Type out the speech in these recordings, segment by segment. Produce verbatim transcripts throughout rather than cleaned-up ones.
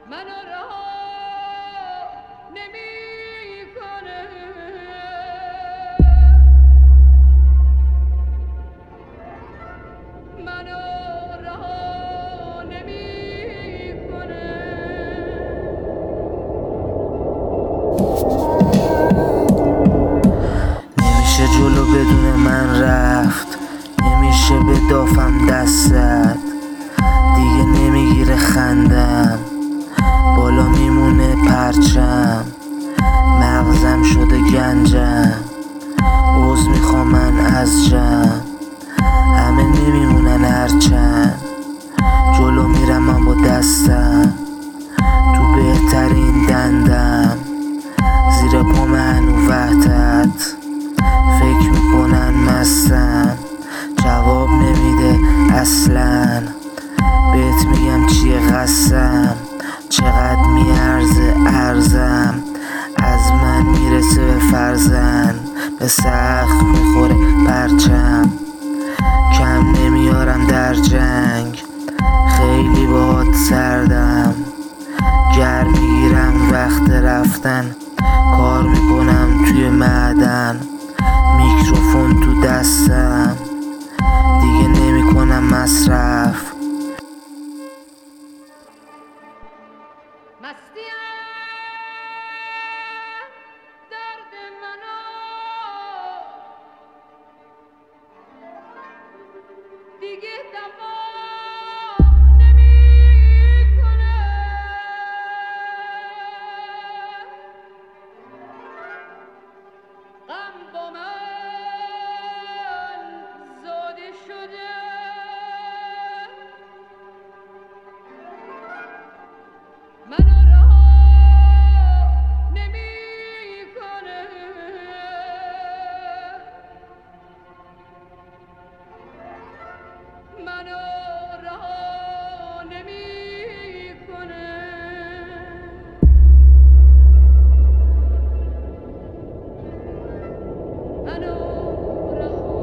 منو رها نمیکنه، منو رها نمیکنه. نمیشه جلو بدون من رفت، نمیشه به دافم دست زد، دیگه نمیگیره خندم، بالا میمونه پرچم، مغزم شده گنجم، عوض میخوام من از جمع، همه نمیمونن هرچند جلو میرم من با دستم، تو بهترین دندم، زیر پا من و وحدت، فکر میکنن مستم، جواب نمیده اصلا، بهت میگم چیه قصم، چقدر میارزه ارزم، از من میرسه به فرزن، به سقف میخوره پرچم، کم نمیارم در جنگ، خیلی باهات سردم، گر میگیرم وقت رفتن، کار میکنم توی معدن، میکروفون تو دستم، دیگه نمیکنم مصرف. مستیم درد منو دیگه دوا نمیکنه، غم با من زاده شده، منو رها نمیکنه، منو رها نمیکنه. منو رها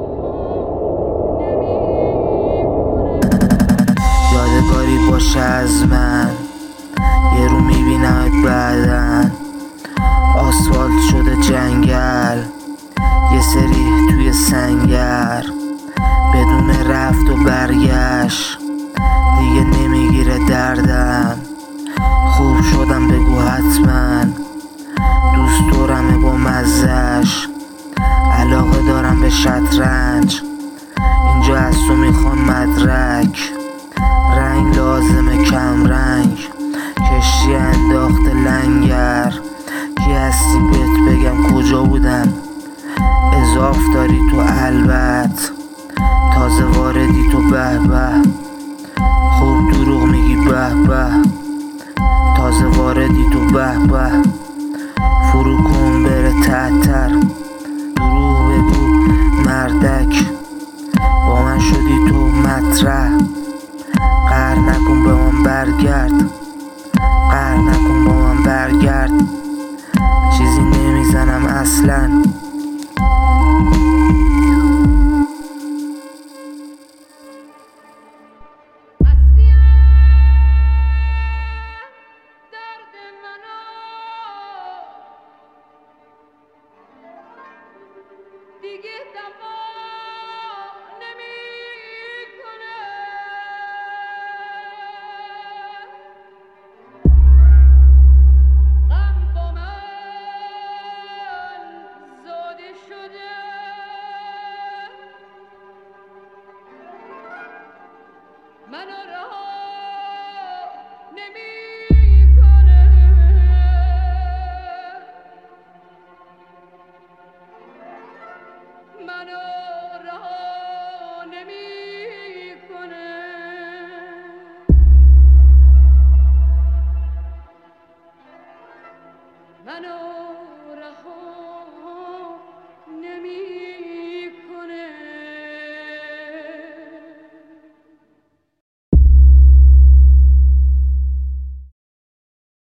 نمیکنه. یادگاری باشه از من، یه رو میبینمت بعدن، آسفالت شده جنگل، یه سری توی سنگر، بدون رفت و برگشت، دیگه نمیگیره دردم، خوب شدم بگو حتما، دوست دارمه با مزش، علاقه دارم به شطرنج، اینجا از تو میخوام مدرک، رنگ لازمه کم رنگ، کشتی انداخته لنگر، کی هستی بهت بگم کجا بودم، اضاف داری تو البت، تازه واردی تو به به، خوب دروغ میگی به به، تازه واردی تو به به، فرو کن بره تحتر، دروغ بگو مردک، با من شدی تو مطرح، قهر نکن به من برگرد، قهر نکن با من برگرد، چیزی نمیزنم اصلا. مستیم درد منو دیگه دوا نمیکنه، غم با من زاده شده، منو رها نمیکنه، منو رها نمیکنه. منو